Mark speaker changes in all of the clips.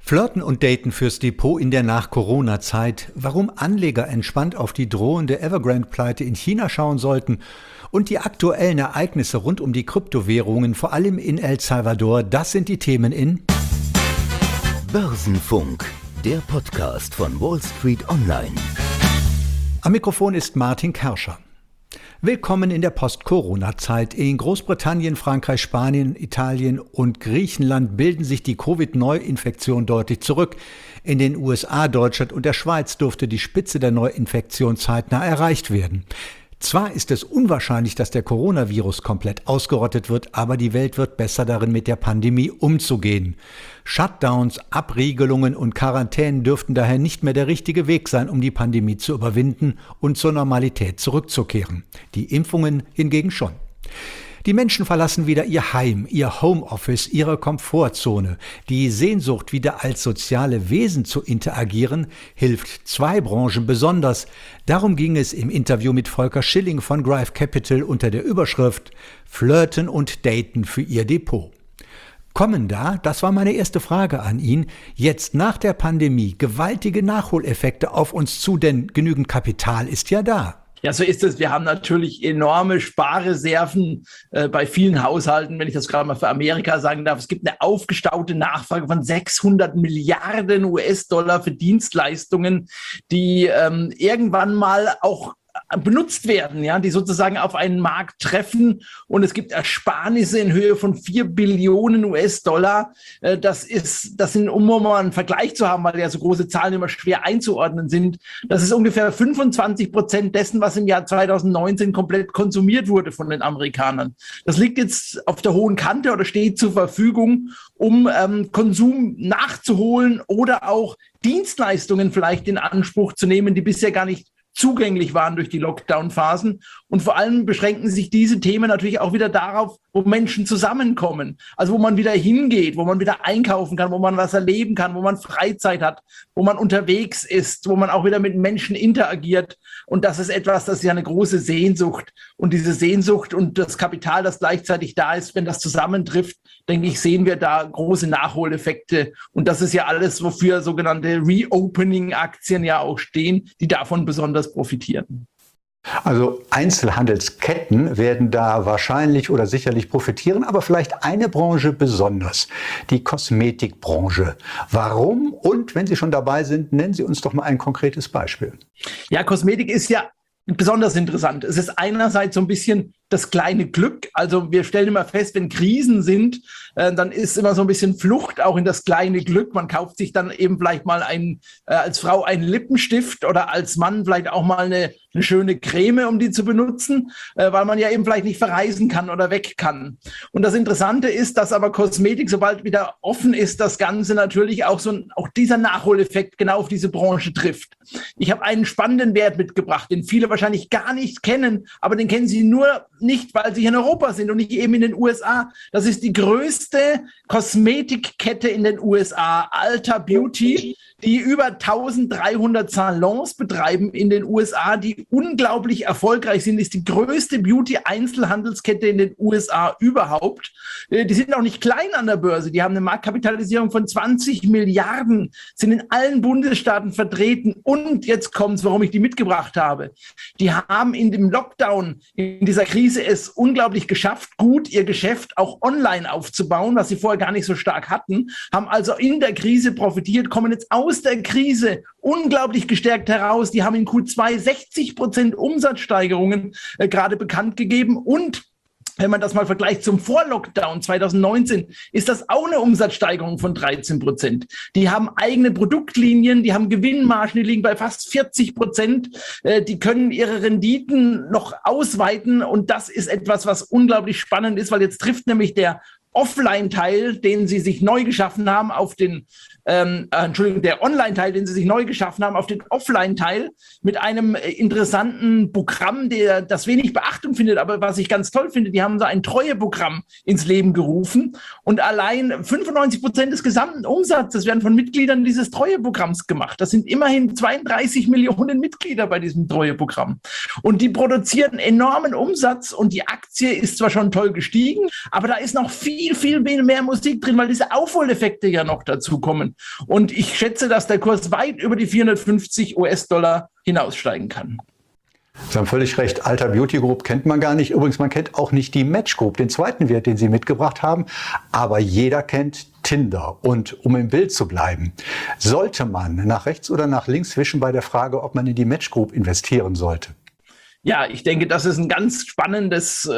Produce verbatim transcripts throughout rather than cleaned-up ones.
Speaker 1: Flirten und Daten fürs Depot in der Nach-Corona-Zeit, warum Anleger entspannt auf die drohende Evergrande-Pleite in China schauen sollten und die aktuellen Ereignisse rund um die Kryptowährungen, vor allem in El Salvador, das sind die Themen in
Speaker 2: Börsenfunk, der Podcast von Wall Street Online.
Speaker 1: Am Mikrofon ist Martin Kerscher. Willkommen in der Post-Corona-Zeit. In Großbritannien, Frankreich, Spanien, Italien und Griechenland bilden sich die Covid-Neuinfektionen deutlich zurück. In den U S A, Deutschland und der Schweiz durfte die Spitze der Neuinfektion zeitnah erreicht werden. Zwar ist es unwahrscheinlich, dass der Coronavirus komplett ausgerottet wird, aber die Welt wird besser darin, mit der Pandemie umzugehen. Shutdowns, Abriegelungen und Quarantänen dürften daher nicht mehr der richtige Weg sein, um die Pandemie zu überwinden und zur Normalität zurückzukehren. Die Impfungen hingegen schon. Die Menschen verlassen wieder ihr Heim, ihr Homeoffice, ihre Komfortzone. Die Sehnsucht, wieder als soziale Wesen zu interagieren, hilft zwei Branchen besonders. Darum ging es im Interview mit Volker Schilling von Greif Capital unter der Überschrift Flirten und Daten für Ihr Depot. Kommen da, das war meine erste Frage an ihn, jetzt nach der Pandemie gewaltige Nachholeffekte auf uns zu, denn genügend Kapital ist ja da.
Speaker 3: Ja, so ist es. Wir haben natürlich enorme Sparreserven äh, bei vielen Haushalten, wenn ich das gerade mal für Amerika sagen darf. Es gibt eine aufgestaute Nachfrage von sechshundert Milliarden U S-Dollar für Dienstleistungen, die ähm, irgendwann mal auch benutzt werden, ja, die sozusagen auf einen Markt treffen, und es gibt Ersparnisse in Höhe von vier Billionen U S-Dollar. Das ist, das sind, um mal einen Vergleich zu haben, weil ja so große Zahlen immer schwer einzuordnen sind, das ist ungefähr fünfundzwanzig Prozent dessen, was im Jahr zweitausendneunzehn komplett konsumiert wurde von den Amerikanern. Das liegt jetzt auf der hohen Kante oder steht zur Verfügung, um ähm, Konsum nachzuholen oder auch Dienstleistungen vielleicht in Anspruch zu nehmen, die bisher gar nicht zugänglich waren durch die Lockdown-Phasen. Und vor allem beschränken sich diese Themen natürlich auch wieder darauf, wo Menschen zusammenkommen. Also wo man wieder hingeht, wo man wieder einkaufen kann, wo man was erleben kann, wo man Freizeit hat, wo man unterwegs ist, wo man auch wieder mit Menschen interagiert. Und das ist etwas, das ist ja eine große Sehnsucht. Und diese Sehnsucht und das Kapital, das gleichzeitig da ist, wenn das zusammentrifft, denke ich, sehen wir da große Nachholeffekte. Und das ist ja alles, wofür sogenannte Reopening-Aktien ja auch stehen, die davon besonders profitieren.
Speaker 1: Also Einzelhandelsketten werden da wahrscheinlich oder sicherlich profitieren, aber vielleicht eine Branche besonders, die Kosmetikbranche. Warum? Und wenn Sie schon dabei sind, nennen Sie uns doch mal ein konkretes Beispiel.
Speaker 3: Ja, Kosmetik ist ja besonders interessant. Es ist einerseits so ein bisschen das kleine Glück. Also wir stellen immer fest, wenn Krisen sind, äh, dann ist immer so ein bisschen Flucht auch in das kleine Glück. Man kauft sich dann eben vielleicht mal ein, äh, als Frau einen Lippenstift oder als Mann vielleicht auch mal eine, eine schöne Creme, um die zu benutzen, äh, weil man ja eben vielleicht nicht verreisen kann oder weg kann. Und das Interessante ist, dass aber Kosmetik, sobald wieder offen ist, das Ganze natürlich auch so ein, auch dieser Nachholeffekt genau auf diese Branche trifft. Ich habe einen spannenden Wert mitgebracht, den viele wahrscheinlich gar nicht kennen, aber den kennen Sie nur nicht, weil sie hier in Europa sind und nicht eben in den U S A. Das ist die größte Kosmetikkette in den U S A, Ulta Beauty, die über eintausenddreihundert Salons betreiben in den U S A, die unglaublich erfolgreich sind, ist die größte Beauty-Einzelhandelskette in den U S A überhaupt. Die sind auch nicht klein an der Börse, die haben eine Marktkapitalisierung von zwanzig Milliarden, sind in allen Bundesstaaten vertreten, und jetzt kommt's, warum ich die mitgebracht habe. Die haben in dem Lockdown, in dieser Krise es unglaublich geschafft, gut ihr Geschäft auch online aufzubauen, was sie vorher gar nicht so stark hatten, haben also in der Krise profitiert, kommen jetzt aus der Krise unglaublich gestärkt heraus. Die haben in Q zwei sechzig Prozent Umsatzsteigerungen äh, gerade bekannt gegeben, und wenn man das mal vergleicht zum Vorlockdown zweitausendneunzehn, ist das auch eine Umsatzsteigerung von dreizehn Prozent. Die haben eigene Produktlinien, die haben Gewinnmargen, die liegen bei fast vierzig Prozent. Die können ihre Renditen noch ausweiten, und das ist etwas, was unglaublich spannend ist, weil jetzt trifft nämlich der Offline-Teil, den sie sich neu geschaffen haben, auf den, ähm, äh, Entschuldigung, der Online-Teil, den sie sich neu geschaffen haben, auf den Offline-Teil mit einem äh, interessanten Programm, der das wenig Beachtung findet, aber was ich ganz toll finde, die haben so ein Treueprogramm ins Leben gerufen, und allein fünfundneunzig Prozent des gesamten Umsatzes werden von Mitgliedern dieses Treueprogramms gemacht. Das sind immerhin zweiunddreißig Millionen Mitglieder bei diesem Treueprogramm, und die produzieren enormen Umsatz, und die Aktie ist zwar schon toll gestiegen, aber da ist noch viel viel, viel mehr Musik drin, weil diese Aufholeffekte ja noch dazu kommen. Und ich schätze, dass der Kurs weit über die vierhundertfünfzig US-Dollar hinaussteigen kann.
Speaker 1: Sie haben völlig recht. Alta Beauty Group kennt man gar nicht. Übrigens, man kennt auch nicht die Match Group, den zweiten Wert, den Sie mitgebracht haben. Aber jeder kennt Tinder. Und um im Bild zu bleiben, sollte man nach rechts oder nach links wischen bei der Frage, ob man in die Match Group investieren sollte?
Speaker 3: Ja, ich denke, das ist ein ganz spannendes,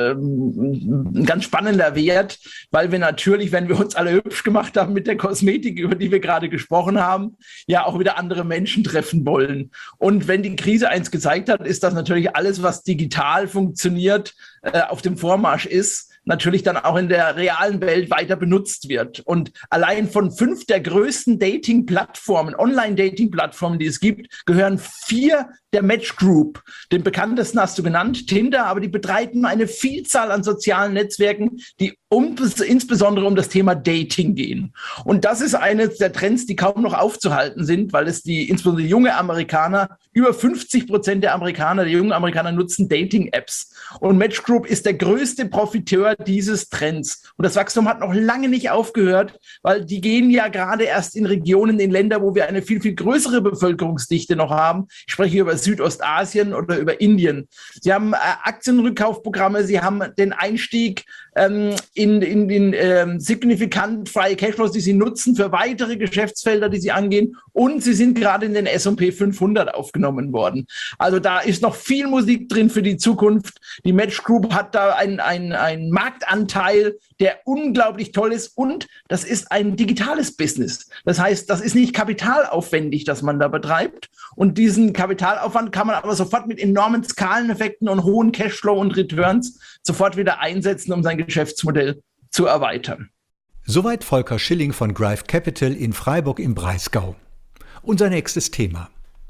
Speaker 3: ähm, ein ganz spannender Wert, weil wir natürlich, wenn wir uns alle hübsch gemacht haben mit der Kosmetik, über die wir gerade gesprochen haben, ja auch wieder andere Menschen treffen wollen. Und wenn die Krise eins gezeigt hat, ist, dass natürlich alles, was digital funktioniert, äh, auf dem Vormarsch ist, natürlich dann auch in der realen Welt weiter benutzt wird. Und allein von fünf der größten Dating-Plattformen, Online-Dating-Plattformen, die es gibt, gehören vier der Match Group. Den bekanntesten hast du genannt, Tinder, aber die betreiben eine Vielzahl an sozialen Netzwerken, die um, insbesondere um das Thema Dating gehen. Und das ist eines der Trends, die kaum noch aufzuhalten sind, weil es die, insbesondere junge Amerikaner, über fünfzig Prozent der Amerikaner, der jungen Amerikaner nutzen Dating-Apps. Und Match Group ist der größte Profiteur dieses Trends. Und das Wachstum hat noch lange nicht aufgehört, weil die gehen ja gerade erst in Regionen, in Länder, wo wir eine viel, viel größere Bevölkerungsdichte noch haben. Ich spreche hier über Südostasien oder über Indien. Sie haben äh, Aktienrückkaufprogramme, sie haben den Einstieg ähm, in, in den ähm, signifikant freie Cashflows, die sie nutzen für weitere Geschäftsfelder, die sie angehen. Und sie sind gerade in den S und P fünfhundert aufgenommen worden. Also da ist noch viel Musik drin für die Zukunft. Die Match Group hat da einen ein Marktanteil, der unglaublich toll ist. Und das ist ein digitales Business. Das heißt, das ist nicht kapitalaufwendig, das man da betreibt. Und diesen Kapitalaufwand kann man aber sofort mit enormen Skaleneffekten und hohen Cashflow und Returns sofort wieder einsetzen, um sein Geschäftsmodell zu erweitern.
Speaker 1: Soweit Volker Schilling von Greif Capital in Freiburg im Breisgau. Unser nächstes Thema.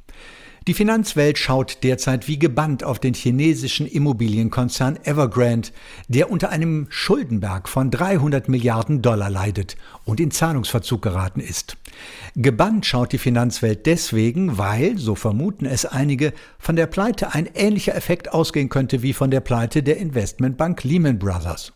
Speaker 1: Die Finanzwelt schaut derzeit wie gebannt auf den chinesischen Immobilienkonzern Evergrande, der unter einem Schuldenberg von dreihundert Milliarden Dollar leidet und in Zahlungsverzug geraten ist. Gebannt schaut die Finanzwelt deswegen, weil, so vermuten es einige, von der Pleite ein ähnlicher Effekt ausgehen könnte wie von der Pleite der Investmentbank Lehman Brothers.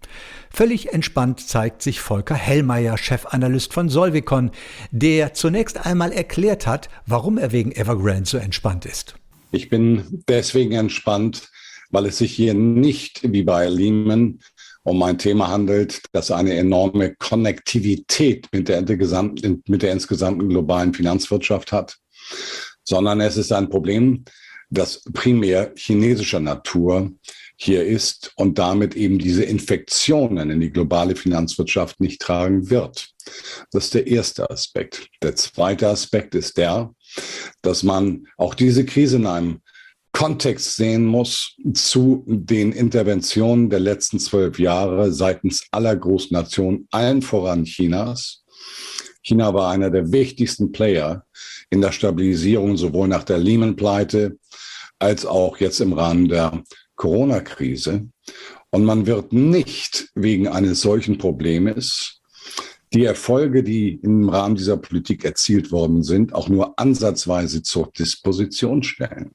Speaker 1: Völlig entspannt zeigt sich Volker Hellmeier, Chefanalyst von Solvicon, der zunächst einmal erklärt hat, warum er wegen Evergrande so entspannt ist.
Speaker 4: Ich bin deswegen entspannt, weil es sich hier nicht wie bei Lehman um ein Thema handelt, das eine enorme Konnektivität mit der, gesamten, mit der insgesamten globalen Finanzwirtschaft hat, sondern es ist ein Problem, das primär chinesischer Natur hier ist und damit eben diese Infektionen in die globale Finanzwirtschaft nicht tragen wird. Das ist der erste Aspekt. Der zweite Aspekt ist der, dass man auch diese Krise in einem Kontext sehen muss zu den Interventionen der letzten zwölf Jahre seitens aller Großnationen, allen voran Chinas. China war einer der wichtigsten Player in der Stabilisierung, sowohl nach der Lehman-Pleite als auch jetzt im Rahmen der Corona-Krise. Und man wird nicht wegen eines solchen Problems die Erfolge, die im Rahmen dieser Politik erzielt worden sind, auch nur ansatzweise zur Disposition stellen.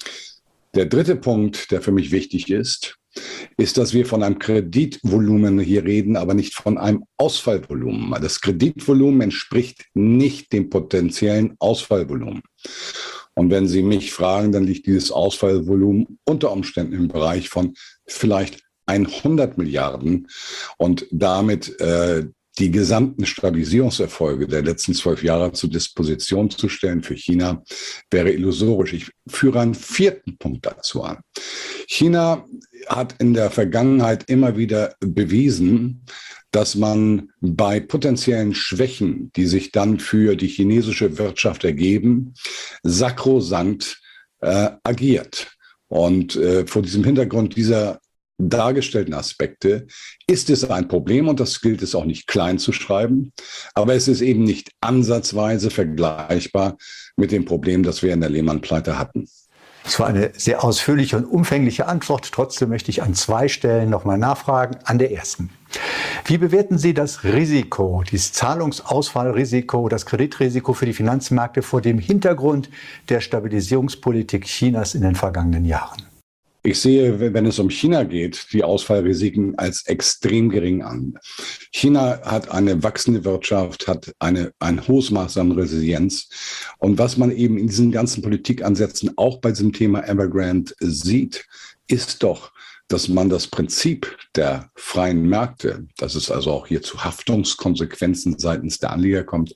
Speaker 4: Der dritte Punkt, der für mich wichtig ist, ist, dass wir von einem Kreditvolumen hier reden, aber nicht von einem Ausfallvolumen. Das Kreditvolumen entspricht nicht dem potenziellen Ausfallvolumen. Und wenn Sie mich fragen, dann liegt dieses Ausfallvolumen unter Umständen im Bereich von vielleicht hundert Milliarden und damit äh, die gesamten Stabilisierungserfolge der letzten zwölf Jahre zur Disposition zu stellen für China, wäre illusorisch. Ich führe einen vierten Punkt dazu an. China hat in der Vergangenheit immer wieder bewiesen, dass man bei potenziellen Schwächen, die sich dann für die chinesische Wirtschaft ergeben, sakrosankt äh, agiert. Und äh, vor diesem Hintergrund dieser dargestellten Aspekte ist es ein Problem, und das gilt es auch nicht klein zu schreiben, aber es ist eben nicht ansatzweise vergleichbar mit dem Problem, das wir in der Lehman-Pleite hatten.
Speaker 1: Das war eine sehr ausführliche und umfängliche Antwort. Trotzdem möchte ich an zwei Stellen nochmal nachfragen. An der ersten. Wie bewerten Sie das Risiko, dieses Zahlungsausfallrisiko, das Kreditrisiko für die Finanzmärkte vor dem Hintergrund der Stabilisierungspolitik Chinas in den vergangenen Jahren?
Speaker 4: Ich sehe, wenn es um China geht, die Ausfallrisiken als extrem gering an. China hat eine wachsende Wirtschaft, hat eine, ein hohes Maß an Resilienz. Und was man eben in diesen ganzen Politikansätzen auch bei diesem Thema Evergrande sieht, ist doch, dass man das Prinzip der freien Märkte, dass es also auch hier zu Haftungskonsequenzen seitens der Anleger kommt,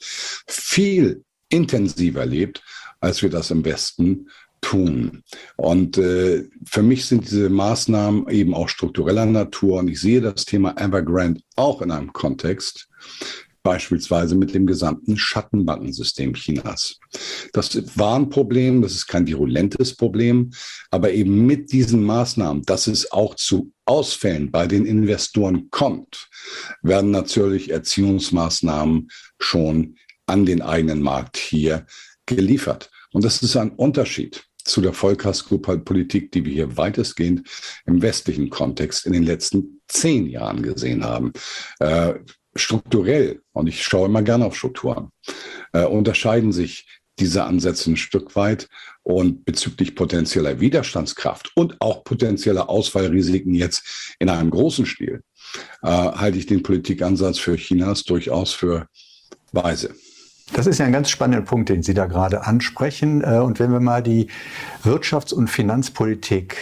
Speaker 4: viel intensiver lebt, als wir das im Westen tun. Und äh, für mich sind diese Maßnahmen eben auch struktureller Natur. Und ich sehe das Thema Evergrande auch in einem Kontext, beispielsweise mit dem gesamten Schattenbankensystem Chinas. Das war ein Problem, das ist kein virulentes Problem, aber eben mit diesen Maßnahmen, dass es auch zu Ausfällen bei den Investoren kommt, werden natürlich Erziehungsmaßnahmen schon an den eigenen Markt hier geliefert. Und das ist ein Unterschied zu der Vollkaskopolitik, die wir hier weitestgehend im westlichen Kontext in den letzten zehn Jahren gesehen haben. Äh, strukturell, und ich schaue immer gerne auf Strukturen, äh, unterscheiden sich diese Ansätze ein Stück weit. Und bezüglich potenzieller Widerstandskraft und auch potenzieller Ausfallrisiken jetzt in einem großen Stil, äh, halte ich den Politikansatz für Chinas durchaus für weise.
Speaker 1: Das ist ja ein ganz spannender Punkt, den Sie da gerade ansprechen. Und wenn wir mal die Wirtschafts- und Finanzpolitik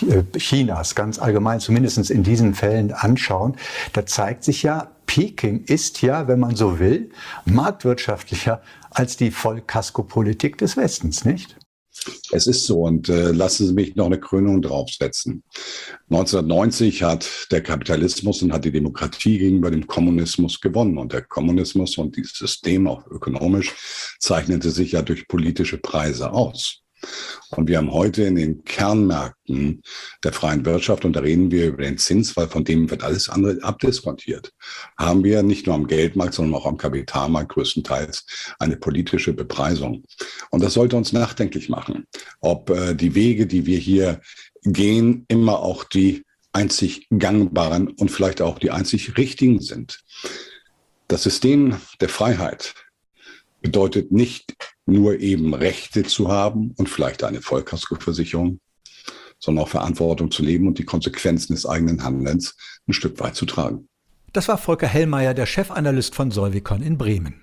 Speaker 1: Chinas ganz allgemein, zumindest in diesen Fällen anschauen, da zeigt sich ja, Peking ist ja, wenn man so will, marktwirtschaftlicher als die Vollkaskopolitik des Westens, nicht?
Speaker 4: Es ist so, und äh, lassen Sie mich noch eine Krönung draufsetzen. neunzehnhundertneunzig hat der Kapitalismus und hat die Demokratie gegenüber dem Kommunismus gewonnen. Und der Kommunismus und dieses System, auch ökonomisch, zeichnete sich ja durch politische Preise aus. Und wir haben heute in den Kernmärkten der freien Wirtschaft, und da reden wir über den Zins, weil von dem wird alles andere abdiskontiert, haben wir nicht nur am Geldmarkt, sondern auch am Kapitalmarkt größtenteils eine politische Bepreisung. Und das sollte uns nachdenklich machen, ob äh, die Wege, die wir hier gehen, immer auch die einzig gangbaren und vielleicht auch die einzig richtigen sind. Das System der Freiheit bedeutet nicht nur eben Rechte zu haben und vielleicht eine Vollkaskoversicherung, sondern auch Verantwortung zu leben und die Konsequenzen des eigenen Handelns ein Stück weit zu tragen.
Speaker 1: Das war Volker Hellmeier, der Chefanalyst von Solvicon in Bremen.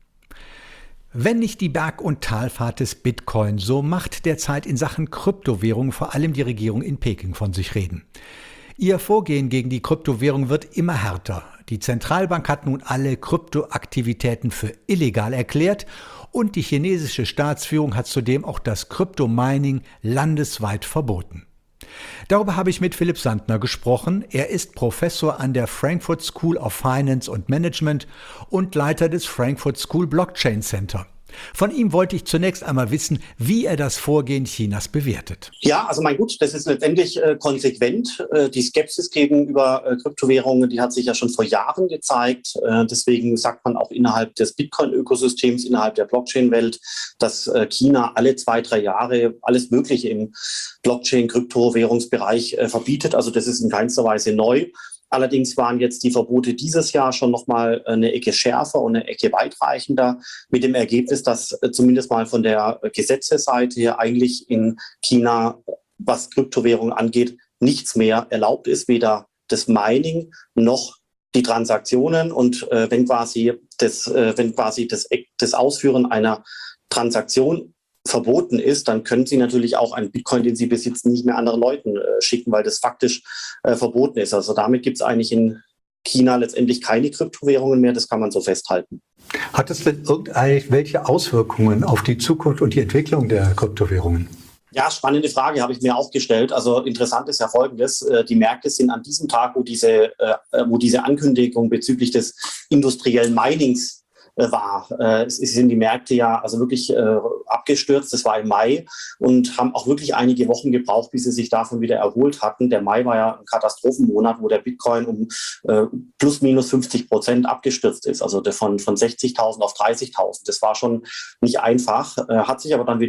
Speaker 1: Wenn nicht die Berg- und Talfahrt des Bitcoin, so macht derzeit in Sachen Kryptowährung vor allem die Regierung in Peking von sich reden. Ihr Vorgehen gegen die Kryptowährung wird immer härter. Die Zentralbank hat nun alle Kryptoaktivitäten für illegal erklärt und die chinesische Staatsführung hat zudem auch das Kryptomining landesweit verboten. Darüber habe ich mit Philipp Sandner gesprochen. Er ist Professor an der Frankfurt School of Finance and Management und Leiter des Frankfurt School Blockchain Center. Von ihm wollte ich zunächst einmal wissen, wie er das Vorgehen Chinas bewertet.
Speaker 5: Ja, also mein Gut, das ist letztendlich äh, konsequent. Äh, die Skepsis gegenüber äh, Kryptowährungen, die hat sich ja schon vor Jahren gezeigt. Äh, deswegen sagt man auch innerhalb des Bitcoin-Ökosystems, innerhalb der Blockchain-Welt, dass äh, China alle zwei, drei Jahre alles Mögliche im Blockchain-Kryptowährungsbereich äh, verbietet. Also das ist in keinster Weise neu. Allerdings waren jetzt die Verbote dieses Jahr schon nochmal eine Ecke schärfer und eine Ecke weitreichender, mit dem Ergebnis, dass zumindest mal von der Gesetzesseite her eigentlich in China, was Kryptowährungen angeht, nichts mehr erlaubt ist, weder das Mining noch die Transaktionen. Und äh, wenn quasi das, äh, wenn quasi das, das Ausführen einer Transaktion verboten ist, dann können Sie natürlich auch einen Bitcoin, den Sie besitzen, nicht mehr anderen Leuten äh, schicken, weil das faktisch äh, verboten ist. Also damit gibt es eigentlich in China letztendlich keine Kryptowährungen mehr, das kann man so festhalten.
Speaker 1: Hat es denn irgendwelche Auswirkungen auf die Zukunft und die Entwicklung der Kryptowährungen?
Speaker 5: Ja, spannende Frage habe ich mir auch gestellt. Also interessant ist ja Folgendes. Die Märkte sind an diesem Tag, wo diese, wo diese Ankündigung bezüglich des industriellen Minings war. Es sind die Märkte ja also wirklich äh, abgestürzt. Das war im Mai und haben auch wirklich einige Wochen gebraucht, bis sie sich davon wieder erholt hatten. Der Mai war ja ein Katastrophenmonat, wo der Bitcoin um äh, plus minus fünfzig Prozent abgestürzt ist. Also von, von sechzigtausend auf dreißigtausend. Das war schon nicht einfach, äh, hat sich aber dann wieder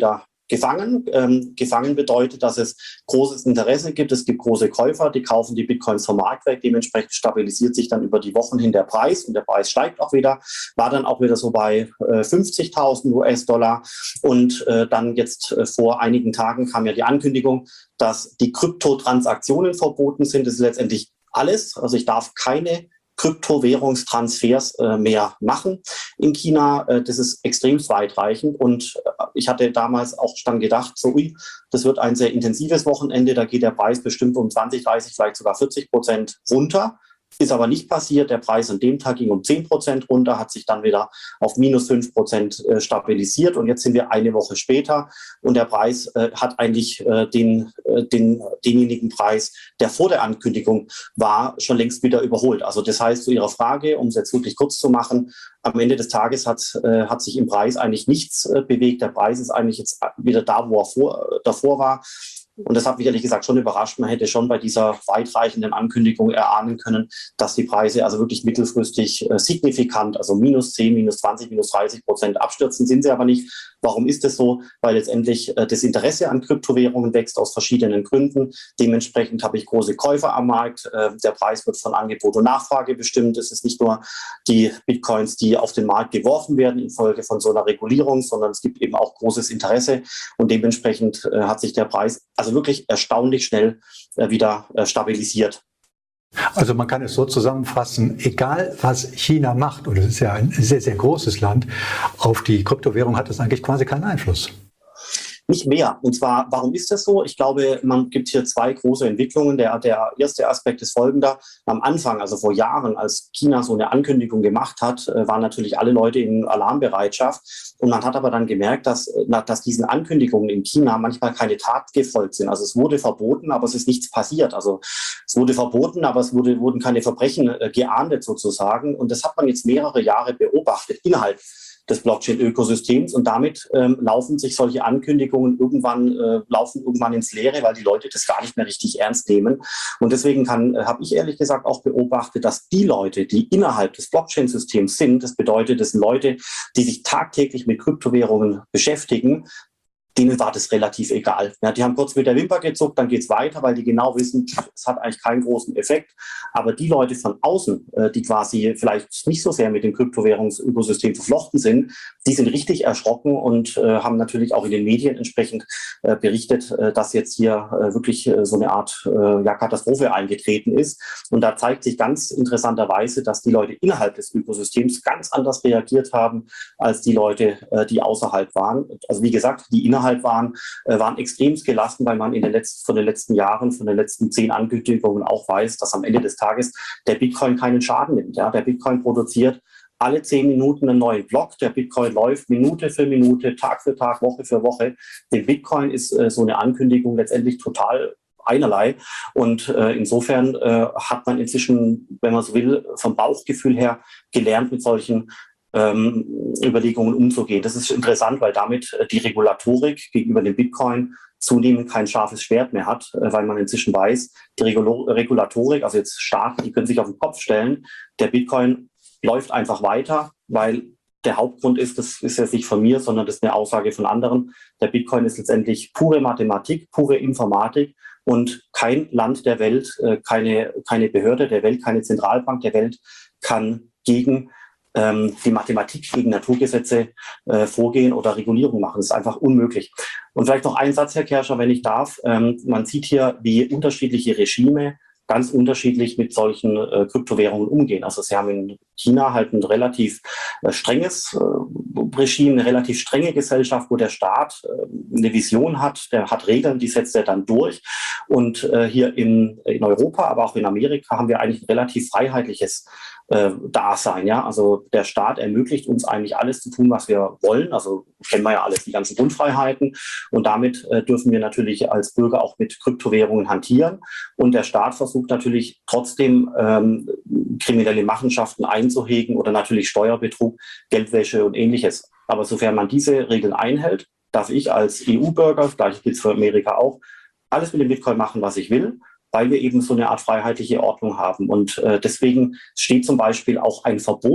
Speaker 5: gefangen. Ähm, gefangen bedeutet, dass es großes Interesse gibt. Es gibt große Käufer, die kaufen die Bitcoins vom Markt weg. Dementsprechend stabilisiert sich dann über die Wochen hin der Preis und der Preis steigt auch wieder. War dann auch wieder so bei äh, fünfzigtausend U S-Dollar. Und äh, dann jetzt äh, vor einigen Tagen kam ja die Ankündigung, dass die Kryptotransaktionen verboten sind. Das ist letztendlich alles. Also ich darf keine Kryptowährungstransfers äh, mehr machen in China. Äh, das ist extrem weitreichend und äh, ich hatte damals auch dann gedacht, so, ui, das wird ein sehr intensives Wochenende, da geht der Preis bestimmt um zwanzig, dreißig, vielleicht sogar vierzig Prozent runter. Ist aber nicht passiert. Der Preis an dem Tag ging um zehn Prozent runter, hat sich dann wieder auf minus fünf Prozent äh, stabilisiert. Und jetzt sind wir eine Woche später und der Preis äh, hat eigentlich äh, den, äh, den, denjenigen Preis, der vor der Ankündigung war, schon längst wieder überholt. Also das heißt, zu Ihrer Frage, um es jetzt wirklich kurz zu machen, am Ende des Tages hat, äh, hat sich im Preis eigentlich nichts äh, bewegt. Der Preis ist eigentlich jetzt wieder da, wo er vor, äh, davor war. Und das hat mich ehrlich gesagt schon überrascht. Man hätte schon bei dieser weitreichenden Ankündigung erahnen können, dass die Preise also wirklich mittelfristig äh, signifikant, also minus zehn, minus zwanzig, minus dreißig Prozent abstürzen, sind sie aber nicht. Warum ist das so? Weil letztendlich äh, das Interesse an Kryptowährungen wächst aus verschiedenen Gründen. Dementsprechend habe ich große Käufer am Markt. Äh, der Preis wird von Angebot und Nachfrage bestimmt. Es ist nicht nur die Bitcoins, die auf den Markt geworfen werden infolge von so einer Regulierung, sondern es gibt eben auch großes Interesse. Und dementsprechend äh, hat sich der Preis also wirklich erstaunlich schnell äh, wieder äh, stabilisiert.
Speaker 1: Also man kann es so zusammenfassen, egal was China macht, und es ist ja ein sehr, sehr großes Land, auf die Kryptowährung hat das eigentlich quasi keinen Einfluss.
Speaker 5: Nicht mehr. Und zwar, warum ist das so? Ich glaube, man gibt hier zwei große Entwicklungen. Der, der erste Aspekt ist folgender. Am Anfang, also vor Jahren, als China so eine Ankündigung gemacht hat, waren natürlich alle Leute in Alarmbereitschaft. Und man hat aber dann gemerkt, dass, dass diesen Ankündigungen in China manchmal keine Tat gefolgt sind. Also es wurde verboten, aber es ist nichts passiert. Also es wurde verboten, aber es wurde, wurden keine Verbrechen geahndet sozusagen. Und das hat man jetzt mehrere Jahre beobachtet innerhalb des Blockchain-Ökosystems und damit ähm, laufen sich solche Ankündigungen irgendwann äh, laufen irgendwann ins Leere, weil die Leute das gar nicht mehr richtig ernst nehmen. Und deswegen kann, äh, habe ich ehrlich gesagt auch beobachtet, dass die Leute, die innerhalb des Blockchain-Systems sind, das bedeutet, das sind Leute, die sich tagtäglich mit Kryptowährungen beschäftigen, denen war das relativ egal. Ja, die haben kurz mit der Wimper gezuckt, dann geht's weiter, weil die genau wissen, es hat eigentlich keinen großen Effekt. Aber die Leute von außen, äh, die quasi vielleicht nicht so sehr mit dem Kryptowährungsökosystem verflochten sind, die sind richtig erschrocken und äh, haben natürlich auch in den Medien entsprechend äh, berichtet, äh, dass jetzt hier äh, wirklich äh, so eine Art äh, ja, Katastrophe eingetreten ist. Und da zeigt sich ganz interessanterweise, dass die Leute innerhalb des Ökosystems ganz anders reagiert haben als die Leute, äh, die außerhalb waren. Also wie gesagt, die innerhalb waren, äh, waren extremst gelassen, weil man in den letzten, von den letzten Jahren, von den letzten zehn Ankündigungen auch weiß, dass am Ende des Tages der Bitcoin keinen Schaden nimmt. Ja? Der Bitcoin produziert alle zehn Minuten einen neuen Block. Der Bitcoin läuft Minute für Minute, Tag für Tag, Woche für Woche. Dem Bitcoin ist äh, so eine Ankündigung letztendlich total einerlei. Und äh, insofern äh, hat man inzwischen, wenn man so will, vom Bauchgefühl her gelernt, mit solchen Ähm, Überlegungen umzugehen. Das ist interessant, weil damit äh, die Regulatorik gegenüber dem Bitcoin zunehmend kein scharfes Schwert mehr hat, äh, weil man inzwischen weiß, die Regul- Regulatorik, also jetzt Staaten, die können sich auf den Kopf stellen. Der Bitcoin läuft einfach weiter, weil der Hauptgrund ist, das ist jetzt nicht von mir, sondern das ist eine Aussage von anderen. Der Bitcoin ist letztendlich pure Mathematik, pure Informatik und kein Land der Welt, äh, keine, keine Behörde der Welt, keine Zentralbank der Welt kann gegen die Mathematik, gegen Naturgesetze äh, vorgehen oder Regulierung machen. Das ist einfach unmöglich. Und vielleicht noch ein Satz, Herr Kerscher, wenn ich darf. Ähm, man sieht hier, wie unterschiedliche Regime ganz unterschiedlich mit solchen äh, Kryptowährungen umgehen. Also sie haben in China halt ein relativ äh, strenges äh, Regime, eine relativ strenge Gesellschaft, wo der Staat äh, eine Vision hat, der hat Regeln, die setzt er dann durch. Und äh, hier in, in Europa, aber auch in Amerika haben wir eigentlich ein relativ freiheitliches äh, Dasein. Ja? Also der Staat ermöglicht uns eigentlich alles zu tun, was wir wollen. Also kennen wir ja alles, die ganzen Grundfreiheiten. Und damit äh, dürfen wir natürlich als Bürger auch mit Kryptowährungen hantieren. Und der Staat versucht natürlich trotzdem ähm, kriminelle Machenschaften einzuhegen oder natürlich Steuerbetrug, Geldwäsche und Ähnliches. Aber sofern man diese Regeln einhält, darf ich als E U-Bürger, gleich gilt es für Amerika auch, alles mit dem Bitcoin machen, was ich will, weil wir eben so eine Art freiheitliche Ordnung haben. Und äh, deswegen steht zum Beispiel auch ein Verbot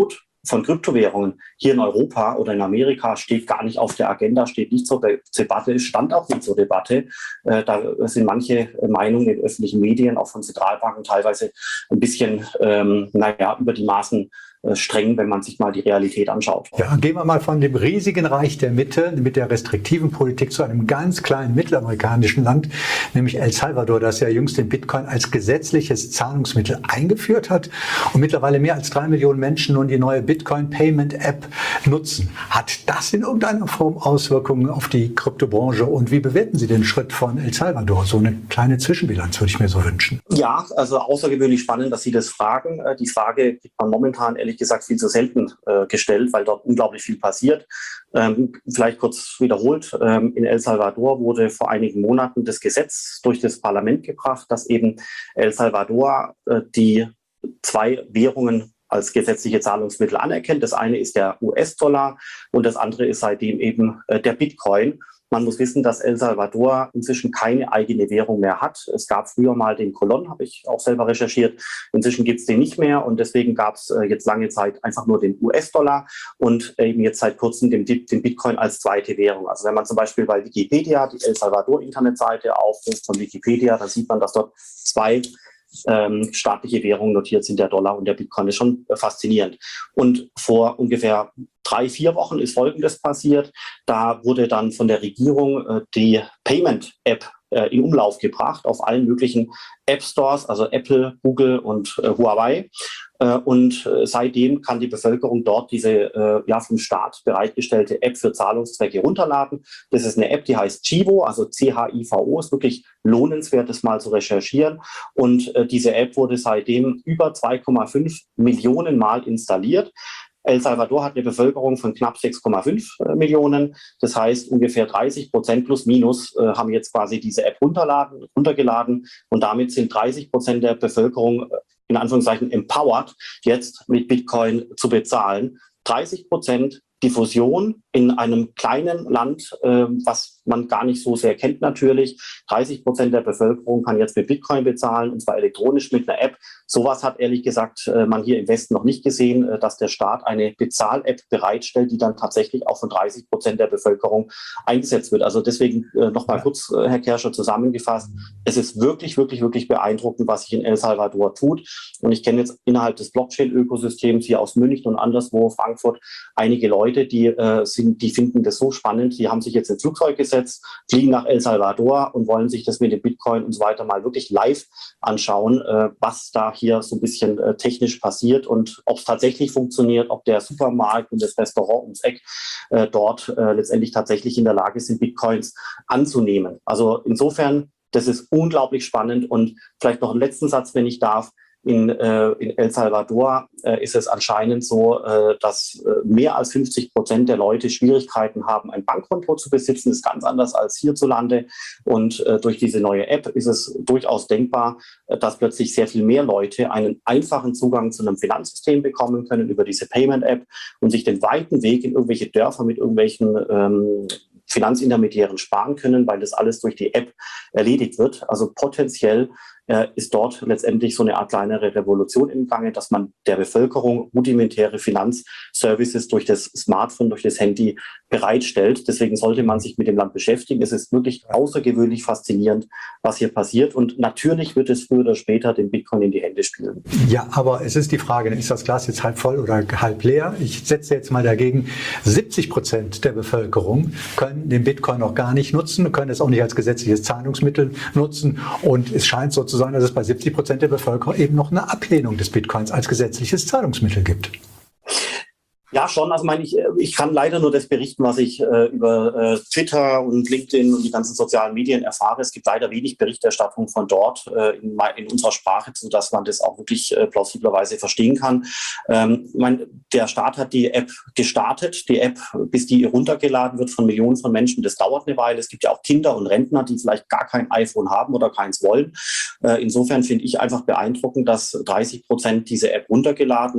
Speaker 5: von Kryptowährungen hier in Europa oder in Amerika steht gar nicht auf der Agenda, steht nicht zur Debatte, stand auch nicht zur Debatte. Äh, da sind manche Meinungen in öffentlichen Medien, auch von Zentralbanken, teilweise ein bisschen, ähm, naja, über die Maßen streng, wenn man sich mal die Realität anschaut.
Speaker 1: Ja, gehen wir mal von dem riesigen Reich der Mitte mit der restriktiven Politik zu einem ganz kleinen mittelamerikanischen Land, nämlich El Salvador, das ja jüngst den Bitcoin als gesetzliches Zahlungsmittel eingeführt hat und mittlerweile mehr als drei Millionen Menschen nun die neue Bitcoin-Payment-App nutzen. Hat das in irgendeiner Form Auswirkungen auf die Kryptobranche und wie bewerten Sie den Schritt von El Salvador? So eine kleine Zwischenbilanz würde ich mir so wünschen.
Speaker 5: Ja, also außergewöhnlich spannend, dass Sie das fragen. Die Frage kriegt man momentan ehrlich gesagt viel zu selten äh, gestellt, weil dort unglaublich viel passiert. Ähm, vielleicht kurz wiederholt, ähm, in El Salvador wurde vor einigen Monaten das Gesetz durch das Parlament gebracht, dass eben El Salvador äh, die zwei Währungen als gesetzliche Zahlungsmittel anerkennt. Das eine ist der U S-Dollar und das andere ist seitdem eben äh, der Bitcoin. Man muss wissen, dass El Salvador inzwischen keine eigene Währung mehr hat. Es gab früher mal den Colón, habe ich auch selber recherchiert. Inzwischen gibt es den nicht mehr und deswegen gab es äh, jetzt lange Zeit einfach nur den U S-Dollar und eben jetzt seit kurzem den, den Bitcoin als zweite Währung. Also wenn man zum Beispiel bei Wikipedia die El Salvador-Internetseite aufruft von Wikipedia, dann sieht man, dass dort zwei ähm, staatliche Währungen notiert sind, der Dollar und der Bitcoin. Ist schon äh, faszinierend. Und vor ungefähr drei, vier Wochen ist Folgendes passiert. Da wurde dann von der Regierung äh, die Payment-App äh, in Umlauf gebracht auf allen möglichen App-Stores, also Apple, Google und äh, Huawei. Äh, und äh, seitdem kann die Bevölkerung dort diese äh, ja, vom Staat bereitgestellte App für Zahlungszwecke runterladen. Das ist eine App, die heißt Chivo, also C H I V O, ist wirklich lohnenswert, das mal zu recherchieren. Und äh, diese App wurde seitdem über zwei Komma fünf Millionen Mal installiert. El Salvador hat eine Bevölkerung von knapp sechs Komma fünf Millionen. Das heißt, ungefähr dreißig Prozent plus minus äh, haben jetzt quasi diese App runterladen, runtergeladen. Und damit sind dreißig Prozent der Bevölkerung äh, in Anführungszeichen empowered, jetzt mit Bitcoin zu bezahlen. dreißig Prozent Diffusion in einem kleinen Land, äh, was man gar nicht so sehr kennt natürlich. dreißig Prozent der Bevölkerung kann jetzt mit Bitcoin bezahlen, und zwar elektronisch mit einer App. Sowas hat ehrlich gesagt äh, man hier im Westen noch nicht gesehen, äh, dass der Staat eine Bezahl-App bereitstellt, die dann tatsächlich auch von dreißig Prozent der Bevölkerung eingesetzt wird. Also deswegen äh, nochmal kurz, äh, Herr Kerscher, zusammengefasst. Es ist wirklich, wirklich, wirklich beeindruckend, was sich in El Salvador tut. Und ich kenne jetzt innerhalb des Blockchain-Ökosystems hier aus München und anderswo, Frankfurt, einige Leute, die, äh, sind, die finden das so spannend. Die haben sich jetzt ins Flugzeug gesetzt, fliegen nach El Salvador und wollen sich das mit dem Bitcoin und so weiter mal wirklich live anschauen, äh, was da hier so ein bisschen äh, technisch passiert und ob es tatsächlich funktioniert, ob der Supermarkt und das Restaurant ums Eck äh, dort äh, letztendlich tatsächlich in der Lage sind, Bitcoins anzunehmen. Also insofern, das ist unglaublich spannend. Und vielleicht noch einen letzten Satz, wenn ich darf. In, äh, in El Salvador äh, ist es anscheinend so, äh, dass äh, mehr als fünfzig Prozent der Leute Schwierigkeiten haben, ein Bankkonto zu besitzen. Das ist ganz anders als hierzulande. Und äh, durch diese neue App ist es durchaus denkbar, äh, dass plötzlich sehr viel mehr Leute einen einfachen Zugang zu einem Finanzsystem bekommen können über diese Payment-App und sich den weiten Weg in irgendwelche Dörfer mit irgendwelchen ähm, Finanzintermediären sparen können, weil das alles durch die App erledigt wird. Also potenziell äh, ist dort letztendlich so eine Art kleinere Revolution im Gange, dass man der Bevölkerung rudimentäre Finanzservices durch das Smartphone, durch das Handy bereitstellt. Deswegen sollte man sich mit dem Land beschäftigen. Es ist wirklich außergewöhnlich faszinierend, was hier passiert. Und natürlich wird es früher oder später den Bitcoin in die Hände spielen.
Speaker 1: Ja, aber es ist die Frage, ist das Glas jetzt halb voll oder halb leer? Ich setze jetzt mal dagegen, siebzig Prozent der Bevölkerung können den Bitcoin noch gar nicht nutzen, können es auch nicht als gesetzliches Zahlungsmittel nutzen. Und es scheint so zu sein, dass es bei siebzig Prozent der Bevölkerung eben noch eine Ablehnung des Bitcoins als gesetzliches Zahlungsmittel gibt.
Speaker 5: Ja, schon. Also meine ich, ich kann leider nur das berichten, was ich äh, über äh, Twitter und LinkedIn und die ganzen sozialen Medien erfahre. Es gibt leider wenig Berichterstattung von dort äh, in, in unserer Sprache, sodass man das auch wirklich äh, plausiblerweise verstehen kann. Ähm, mein, der Staat hat die App gestartet. Die App, bis die runtergeladen wird von Millionen von Menschen, das dauert eine Weile. Es gibt ja auch Kinder und Rentner, die vielleicht gar kein iPhone haben oder keins wollen. Äh, insofern finde ich einfach beeindruckend, dass dreißig Prozent diese App runtergeladen und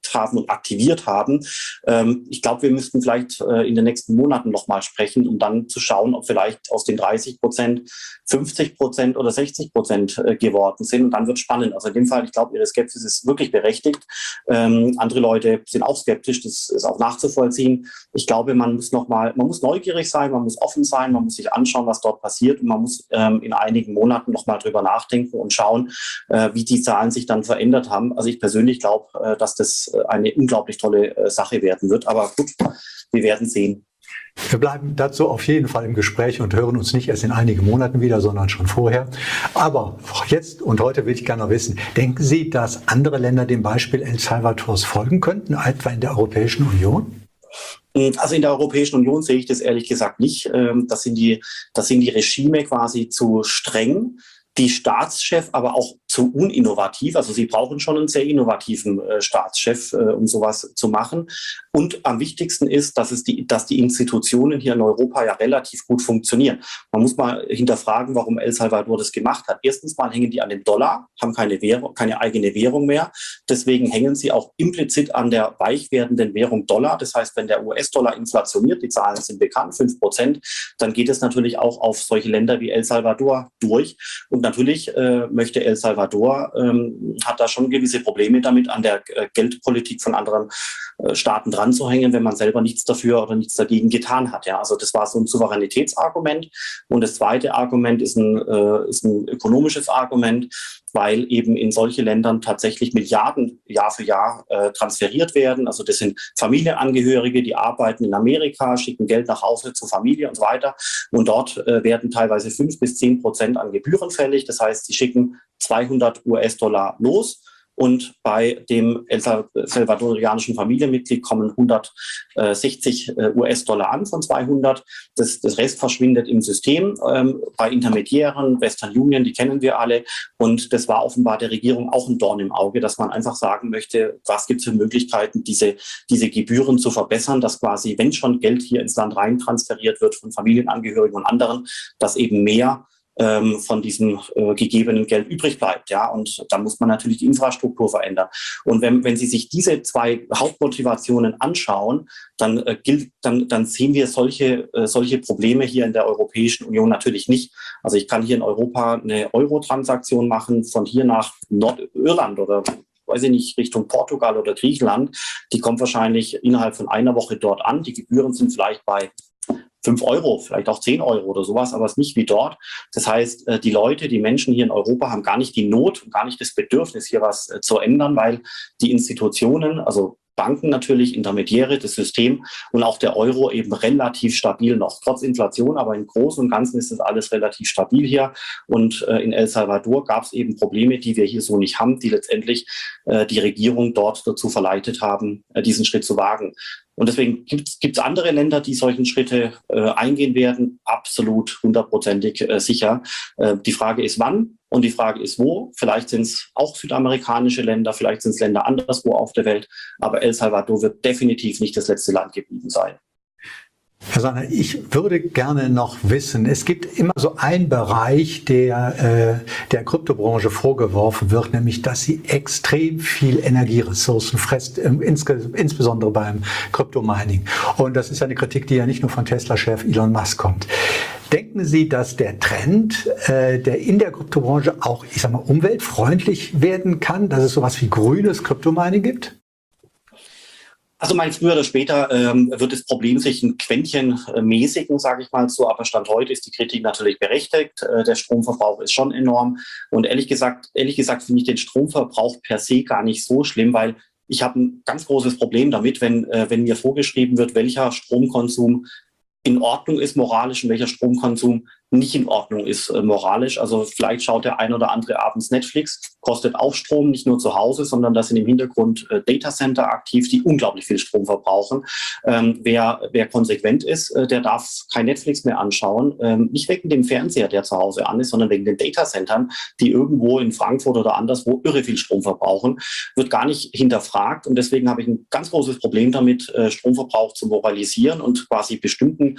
Speaker 5: haben und aktiviert haben. Ähm, ich glaube, wir müssten vielleicht äh, in den nächsten Monaten nochmal sprechen, um dann zu schauen, ob vielleicht aus den dreißig Prozent fünfzig Prozent oder sechzig Prozent äh, geworden sind. Und dann wird es spannend. Also in dem Fall, ich glaube, Ihre Skepsis ist wirklich berechtigt. Ähm, andere Leute sind auch skeptisch. Das ist auch nachzuvollziehen. Ich glaube, man muss noch mal, man muss neugierig sein, man muss offen sein, man muss sich anschauen, was dort passiert. Und man muss ähm, in einigen Monaten noch mal drüber nachdenken und schauen, äh, wie die Zahlen sich dann verändert haben. Also ich persönlich glaube, äh, dass das eine unglaublich tolle äh, Sache werden wird. Aber gut, wir werden sehen.
Speaker 1: Wir bleiben dazu auf jeden Fall im Gespräch und hören uns nicht erst in einigen Monaten wieder, sondern schon vorher. Aber jetzt und heute will ich gerne wissen, denken Sie, dass andere Länder dem Beispiel El Salvadors folgen könnten, etwa in der Europäischen Union?
Speaker 5: Also in der Europäischen Union sehe ich das ehrlich gesagt nicht. Das sind die, das sind die Regime quasi zu streng. Die Staatschef aber auch zu uninnovativ. Also sie brauchen schon einen sehr innovativen äh, Staatschef, äh, um sowas zu machen. Und am wichtigsten ist, dass es die, dass die Institutionen hier in Europa ja relativ gut funktionieren. Man muss mal hinterfragen, warum El Salvador das gemacht hat. Erstens mal hängen die an dem Dollar, haben keine Währung, keine eigene Währung mehr. Deswegen hängen sie auch implizit an der weich werdenden Währung Dollar. Das heißt, wenn der U S-Dollar inflationiert, die Zahlen sind bekannt, fünf Prozent, dann geht es natürlich auch auf solche Länder wie El Salvador durch. Und natürlich äh, möchte El Salvador ähm, hat da schon gewisse Probleme damit, an der äh, Geldpolitik von anderen äh, Staaten dran zu hängen, wenn man selber nichts dafür oder nichts dagegen getan hat. Ja, also das war so ein Souveränitätsargument. Und das zweite Argument ist ein, äh, ist ein ökonomisches Argument, weil eben in solche Ländern tatsächlich Milliarden Jahr für Jahr äh, transferiert werden. Also das sind Familienangehörige, die arbeiten in Amerika, schicken Geld nach Hause zur Familie und so weiter. Und dort äh, werden teilweise fünf bis zehn Prozent an Gebühren fällig. Das heißt, sie schicken zweihundert U S-Dollar los. Und bei dem El Salvadorianischen Familienmitglied kommen hundertsechzig U S-Dollar an von zweihundert. Das, das Rest verschwindet im System ähm, bei Intermediären, Western Union, die kennen wir alle. Und das war offenbar der Regierung auch ein Dorn im Auge, dass man einfach sagen möchte, was gibt es für Möglichkeiten, diese, diese Gebühren zu verbessern, dass quasi, wenn schon Geld hier ins Land rein transferiert wird von Familienangehörigen und anderen, dass eben mehr von diesem äh, gegebenen Geld übrig bleibt. Ja, und da muss man natürlich die Infrastruktur verändern. Und wenn, wenn Sie sich diese zwei Hauptmotivationen anschauen, dann, äh, gilt, dann, dann sehen wir solche, äh, solche Probleme hier in der Europäischen Union natürlich nicht. Also ich kann hier in Europa eine Euro-Transaktion machen, von hier nach Nordirland oder weiß ich nicht, Richtung Portugal oder Griechenland. Die kommt wahrscheinlich innerhalb von einer Woche dort an. Die Gebühren sind vielleicht bei fünf Euro, vielleicht auch zehn Euro oder sowas, aber es ist nicht wie dort. Das heißt, die Leute, die Menschen hier in Europa haben gar nicht die Not und gar nicht das Bedürfnis, hier was zu ändern, weil die Institutionen, also Banken natürlich, Intermediäre, das System und auch der Euro eben relativ stabil noch, trotz Inflation, aber im Großen und Ganzen ist das alles relativ stabil hier. Und äh, in El Salvador gab es eben Probleme, die wir hier so nicht haben, die letztendlich äh, die Regierung dort dazu verleitet haben, äh, diesen Schritt zu wagen. Und deswegen gibt es andere Länder, die solchen Schritte äh, eingehen werden, absolut hundertprozentig äh, sicher. Äh, die Frage ist, wann und die Frage ist, wo. Vielleicht sind es auch südamerikanische Länder, vielleicht sind es Länder anderswo auf der Welt, aber El Salvador wird definitiv nicht das letzte Land geblieben sein.
Speaker 1: Herr Sanner, ich würde gerne noch wissen, es gibt immer so einen Bereich, der äh, der Kryptobranche vorgeworfen wird, nämlich, dass sie extrem viel Energieressourcen frisst, äh, insge- insbesondere beim Kryptomining. Und das ist eine Kritik, die ja nicht nur von Tesla-Chef Elon Musk kommt. Denken Sie, dass der Trend, äh, der in der Kryptobranche auch, ich sag mal, umweltfreundlich werden kann, dass es sowas wie grünes Kryptomining gibt?
Speaker 5: Also mein früher oder später ähm, wird das Problem sich ein Quäntchen äh, mäßigen, sage ich mal so, aber Stand heute ist die Kritik natürlich berechtigt. Äh, der Stromverbrauch ist schon enorm und ehrlich gesagt, ehrlich gesagt finde ich den Stromverbrauch per se gar nicht so schlimm, weil ich habe ein ganz großes Problem damit, wenn äh, wenn mir vorgeschrieben wird, welcher Stromkonsum in Ordnung ist moralisch und welcher Stromkonsum nicht in Ordnung ist äh, moralisch. Also vielleicht schaut der ein oder andere abends Netflix, kostet auch Strom, nicht nur zu Hause, sondern da sind im Hintergrund äh, Datacenter aktiv, die unglaublich viel Strom verbrauchen. Ähm, wer, wer konsequent ist, äh, der darf kein Netflix mehr anschauen. Ähm, nicht wegen dem Fernseher, der zu Hause an ist, sondern wegen den Datacentern, die irgendwo in Frankfurt oder anderswo irre viel Strom verbrauchen. Wird gar nicht hinterfragt und deswegen habe ich ein ganz großes Problem damit, äh, Stromverbrauch zu moralisieren und quasi bestimmten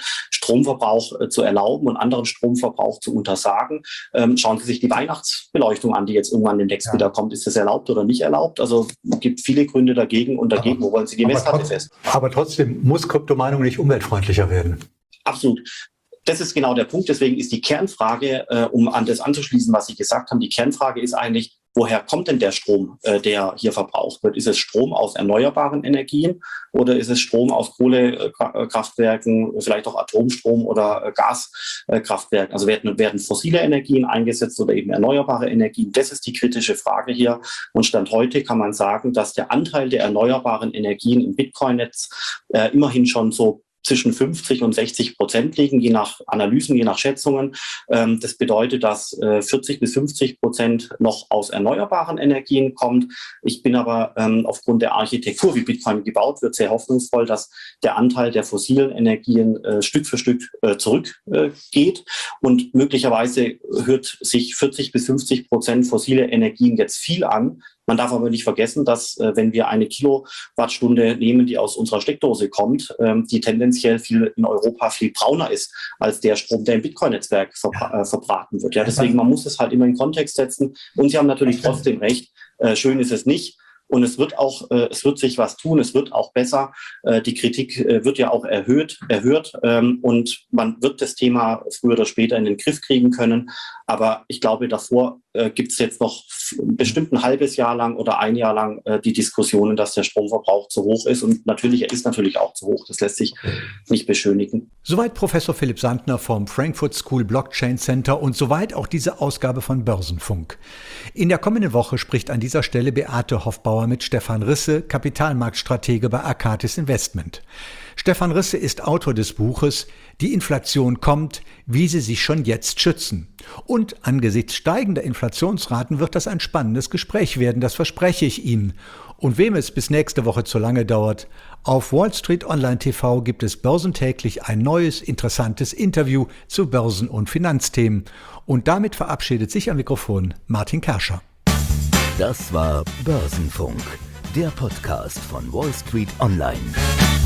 Speaker 5: Stromverbrauch äh, zu erlauben und anderen Stromverbrauch zu untersagen. Ähm, schauen Sie sich die Weihnachtsbeleuchtung an, die jetzt irgendwann demnächst ja. wieder kommt. Ist das erlaubt oder nicht erlaubt? Also es gibt viele Gründe dagegen und dagegen. Aber, wo wollen Sie die Messlatte fest?
Speaker 1: Aber trotzdem muss Kryptomining nicht umweltfreundlicher werden.
Speaker 5: Absolut. Das ist genau der Punkt. Deswegen ist die Kernfrage, äh, um an das anzuschließen, was Sie gesagt haben, die Kernfrage ist eigentlich, woher kommt denn der Strom, äh, der hier verbraucht wird? Ist es Strom aus erneuerbaren Energien oder ist es Strom aus Kohlekraftwerken, vielleicht auch Atomstrom oder äh, Gaskraftwerken? Also werden, werden fossile Energien eingesetzt oder eben erneuerbare Energien? Das ist die kritische Frage hier. Und Stand heute kann man sagen, dass der Anteil der erneuerbaren Energien im Bitcoin-Netz äh, immerhin schon so zwischen fünfzig und sechzig Prozent liegen, je nach Analysen, je nach Schätzungen. Das bedeutet, dass vierzig bis fünfzig Prozent noch aus erneuerbaren Energien kommt. Ich bin aber aufgrund der Architektur, wie Bitcoin gebaut wird, sehr hoffnungsvoll, dass der Anteil der fossilen Energien Stück für Stück zurückgeht. Und möglicherweise hört sich vierzig bis fünfzig Prozent fossile Energien jetzt viel an. Man darf aber nicht vergessen, dass äh, wenn wir eine Kilowattstunde nehmen, die aus unserer Steckdose kommt, ähm, die tendenziell viel in Europa viel brauner ist als der Strom, der im Bitcoin-Netzwerk verbra- äh, verbraten wird. Ja, deswegen, man muss es halt immer in Kontext setzen. Und Sie haben natürlich trotzdem recht, äh, schön ist es nicht. Und es wird auch, äh, es wird sich was tun, es wird auch besser. Äh, die Kritik äh, wird ja auch erhöht, erhört ähm, und man wird das Thema früher oder später in den Griff kriegen können. Aber ich glaube, davor äh, gibt es jetzt noch bestimmt ein halbes Jahr lang oder ein Jahr lang äh, die Diskussionen, dass der Stromverbrauch zu hoch ist. Und natürlich, er ist natürlich auch zu hoch. Das lässt sich nicht beschönigen.
Speaker 1: Soweit Professor Philipp Sandner vom Frankfurt School Blockchain Center und soweit auch diese Ausgabe von Börsenfunk. In der kommenden Woche spricht an dieser Stelle Beate Hoffbauer mit Stefan Risse, Kapitalmarktstratege bei Arcatis Investment. Stefan Risse ist Autor des Buches Die Inflation kommt, wie Sie sich schon jetzt schützen. Und angesichts steigender Inflationsraten wird das ein spannendes Gespräch werden, das verspreche ich Ihnen. Und wem es bis nächste Woche zu lange dauert, auf Wall Street Online T V gibt es börsentäglich ein neues, interessantes Interview zu Börsen- und Finanzthemen. Und damit verabschiedet sich am Mikrofon Martin Kerscher.
Speaker 2: Das war Börsenfunk, der Podcast von Wall Street Online.